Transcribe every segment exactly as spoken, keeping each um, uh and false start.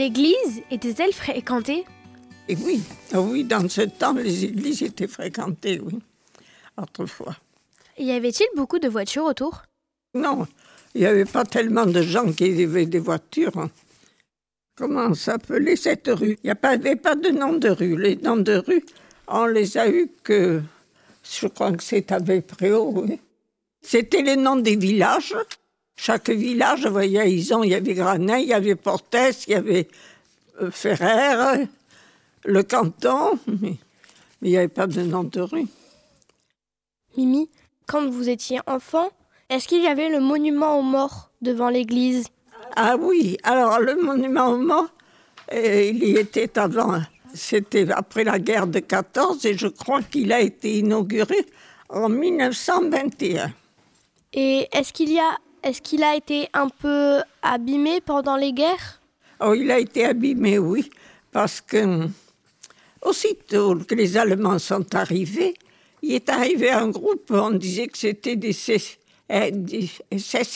l'église était-elle fréquentée ? Et oui, oui, dans ce temps, les églises étaient fréquentées, oui, autrefois. Y avait-il beaucoup de voitures autour ? Non, il n'y avait pas tellement de gens qui avaient des voitures. Comment s'appelait cette rue ? Il n'y avait pas de nom de rue. Les noms de rue, on les a eus que, je crois que c'est à Véspréau, oui. C'était les noms des villages. Chaque village, vous voyez, ils ont, il y avait Graney, il y avait Portès, il y avait euh, Ferrer, le canton, mais, mais il n'y avait pas de nom de rue. Mimi, quand vous étiez enfant, est-ce qu'il y avait le monument aux morts devant l'église ? Ah oui, alors le monument aux morts, euh, il y était avant, c'était après la guerre de quatorze et je crois qu'il a été inauguré en dix-neuf cent vingt et un. Et est-ce qu'il y a, est-ce qu'il a été un peu abîmé pendant les guerres ? Oh, il a été abîmé, oui, parce que aussitôt que les Allemands sont arrivés, il est arrivé un groupe, on disait que c'était des S S,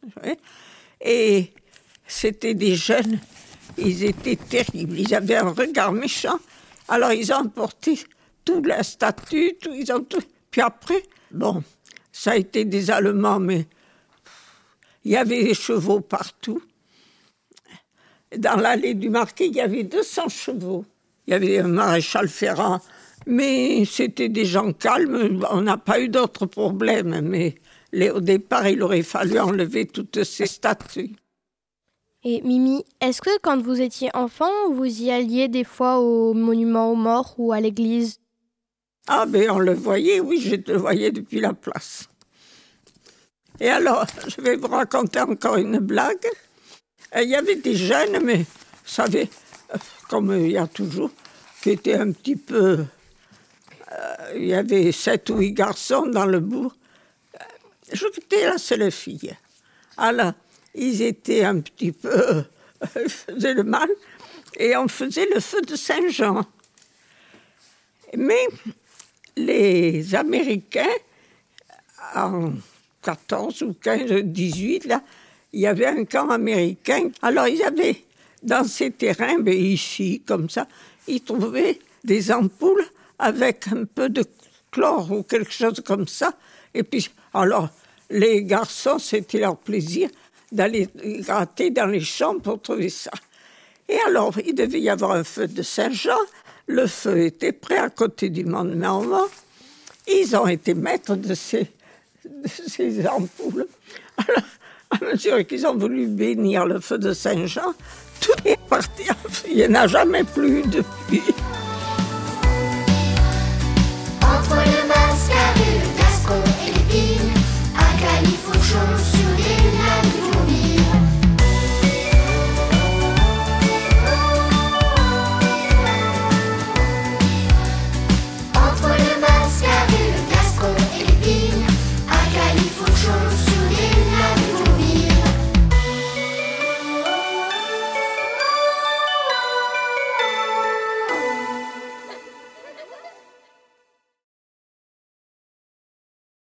et c'était des jeunes, ils étaient terribles, ils avaient un regard méchant, alors ils ont emporté toute la statue, tout, ils ont tout. Puis après, bon, ça a été des Allemands, mais il y avait des chevaux partout. Dans l'allée du Marquis, il y avait deux cents chevaux. Il y avait un maréchal Ferrand, mais c'était des gens calmes, on n'a pas eu d'autres problèmes, mais les, au départ, il aurait fallu enlever toutes ces statues. Et Mimi, est-ce que quand vous étiez enfant, vous y alliez des fois au monument aux morts ou à l'église ? Ah, ben on le voyait, oui, je le voyais depuis la place. Et alors, je vais vous raconter encore une blague. Il y avait des jeunes, mais vous savez, comme il y a toujours, qui étaient un petit peu... Euh, il y avait sept ou huit garçons dans le bourg. J'étais la seule fille. Alors, ils étaient un petit peu... Ils faisaient le mal. Et on faisait le feu de Saint-Jean. Mais les Américains, en quatorze ou quinze, dix-huit, là, il y avait un camp américain. Alors, ils avaient, dans ces terrains, ben, ici, comme ça, ils trouvaient des ampoules avec un peu de chlore ou quelque chose comme ça. Et puis, alors, les garçons, c'était leur plaisir d'aller gratter dans les champs pour trouver ça. Et alors, il devait y avoir un feu de Saint-Jean. Le feu était prêt à côté du monument aux morts. Ils ont été maîtres de ces, de ces ampoules. Alors, à mesure qu'ils ont voulu bénir le feu de Saint-Jean, tout est parti. Il n'y en a jamais plus depuis.